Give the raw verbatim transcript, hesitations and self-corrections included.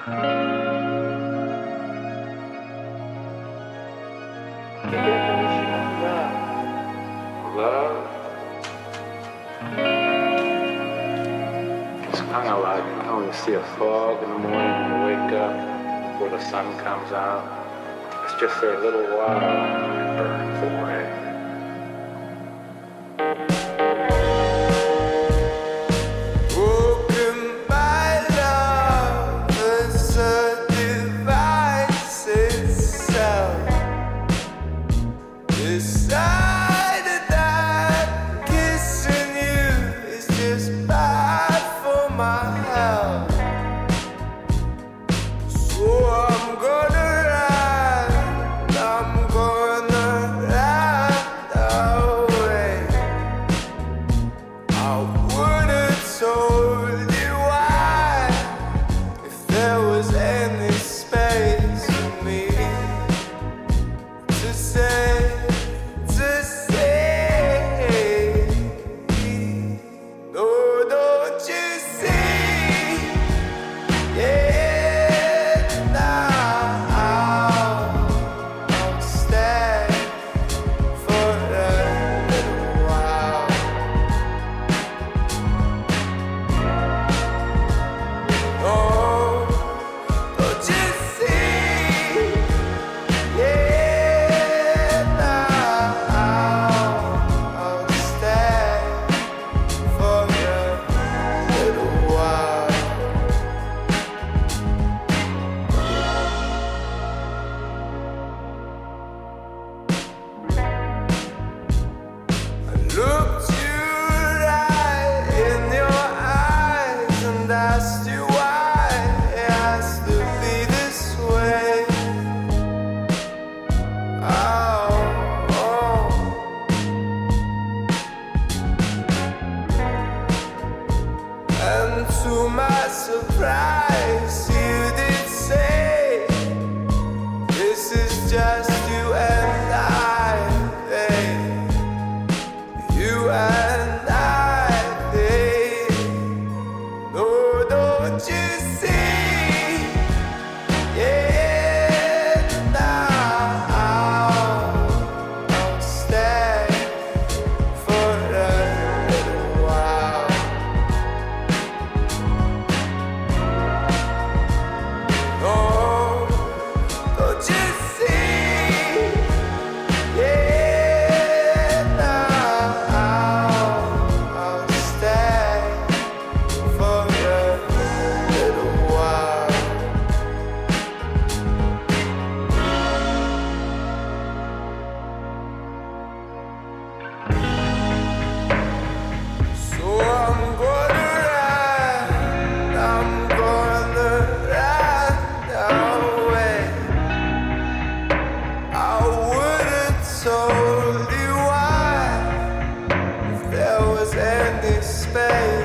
The definition of love. Love is kind of like, you know, when you see a fog in the morning when you wake up before the sun comes out. It's just for a little while and it burns away. Decided that kissing you is just bad for my health. So I'm gonna run, I'm gonna run away. I would've told you why if there was any space for me to say. Looked you right in your eyes and asked you why it has to be this way. Oh, oh. And to my surprise, you did say, this is just you and I, babe. You and I, babe. No, don't you see? Yeah, now I'll stay for a little while. No, don't you see? Yeah, now I'll stay for a little while. So I'm gonna run, I'm gonna run away. I would've told you why if there was any space.